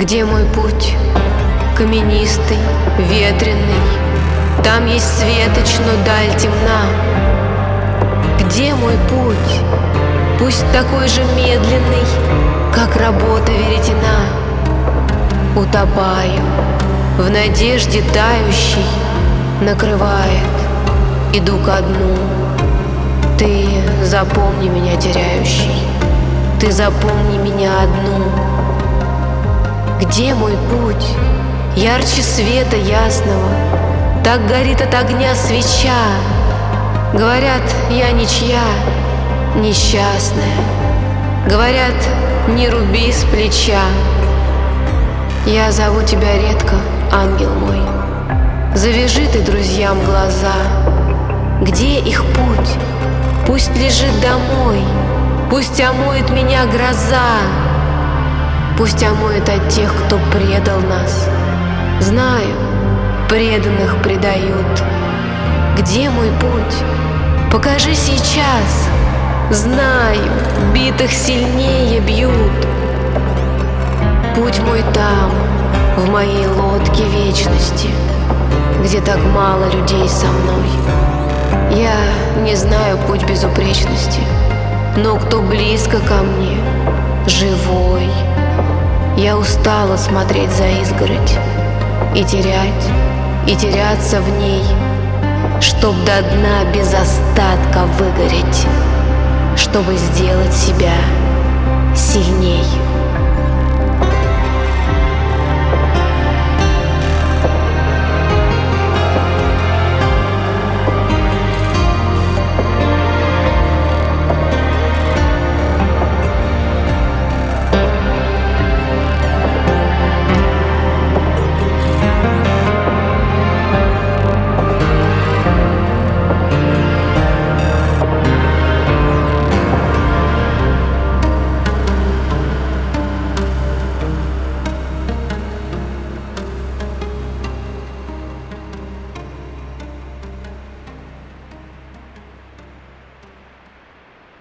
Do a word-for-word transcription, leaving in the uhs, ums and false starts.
Где мой путь? Каменистый, ветреный. Там есть светоч, но даль темна. Где мой путь? Пусть такой же медленный, как работа веретена. Утопаю в надежде тающей, накрывает, иду ко дну. Ты запомни меня теряющий, ты запомни меня одну. Где мой путь? Ярче света ясного, так горит от огня свеча. Говорят, я ничья, несчастная. Говорят, не руби с плеча. Я зову тебя редко, ангел мой. Завяжи ты друзьям глаза. Где их путь? Пусть лежит домой, пусть омоет меня гроза. Пусть омоет от тех, кто предал нас. Знаю, преданных предают. Где мой путь? Покажи сейчас. Знаю, битых сильнее бьют. Путь мой там, в моей лодке вечности, где так мало людей со мной. Я не знаю путь безупречности, но кто близко ко мне, живой. Я устала смотреть за изгородь и терять, и теряться в ней, чтоб до дна без остатка выгореть, чтобы сделать себя сильней.